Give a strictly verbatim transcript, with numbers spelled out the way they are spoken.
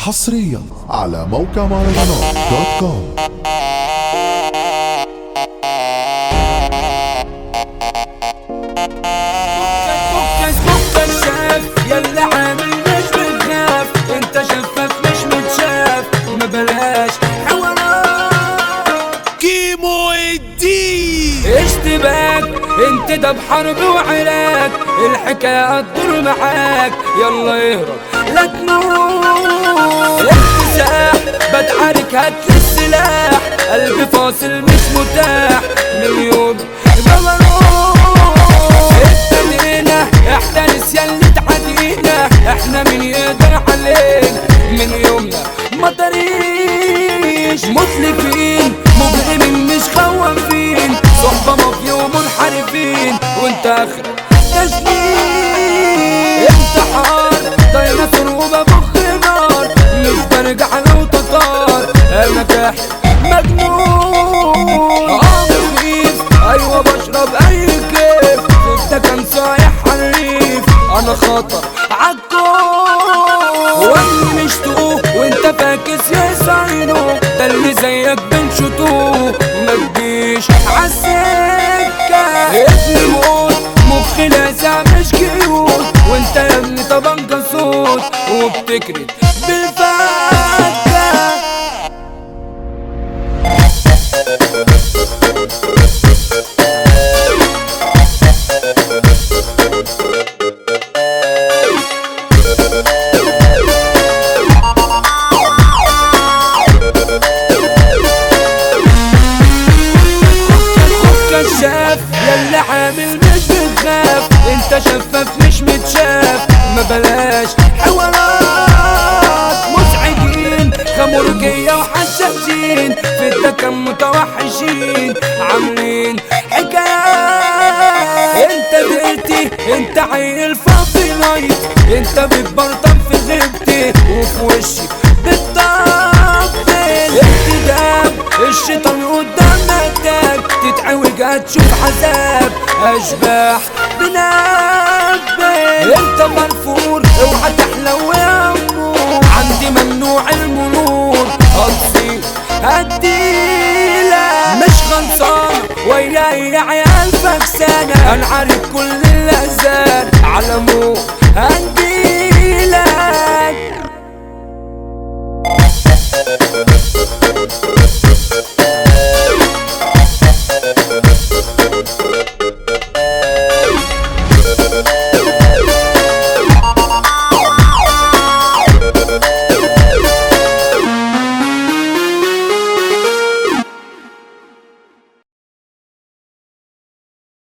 حصريا على موقع مهرجانات دوت كوم. يلا عامل مش بتخاف، انت شفاف مش متشاف، ما بلاش حوارات. كيمو الدين اشتباك انت ده بحرب وعراك، الحكاية هتدور معاك، يلا اهرب لا تموت. اكتساح بتعارك هاتلي السلاح، قلبي فاصل مش متاح من يوم ابتدينا احنا نسيان اللي تعدينا، احنا من يقدر علينا من يومنا ما طريش متلفين مجرمين مش خوافين، صحبة مافيا ومنحرفين وانت اخرك تشليل. انتحار ديناصور وببخ نار، مش برجع لو تطار، انا كاحل مجنون اه مخيف، ايوه بشرب اي كيف، انت كان صايح حريف، انا خطر عالكون واني مش تقوه وانت فاكس يا صاينو، ده اللي زيك بنشطوه ما تجيش عالسكة. ابني موت مخي لاسع مش كيوت، وانت يا ابني طبنجة صوت وبتكرت بالفكة. كشاف يلا عامل مش بتخاف، انت شفاف مش متشاف، ما بلاش حوارات. مزعجين خمرجية وحشاشين، في الدكن متوحشين عاملين حكايات. انت دقيقتي انت عيل فاضي نايت، انت بتبرطم في غيبتي وفي وشي بتطبل. اكتداب الشيطان قدامك تاج، تتعوج هتشوف عذاب اشباح بنبل. انت مرفور اوعى تحلو يا امور، عندي ممنوع المرور هتصير هديلك مش خلصان وياي يا عيال فكسانة، انا عارف كل الاحزان على مو هنجيلك.